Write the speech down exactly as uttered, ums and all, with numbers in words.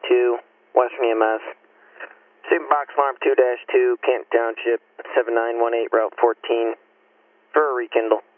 two, Western E M S. Same box alarm two dash two, Kent Township, seven nine one eight, Route fourteen, for a rekindle.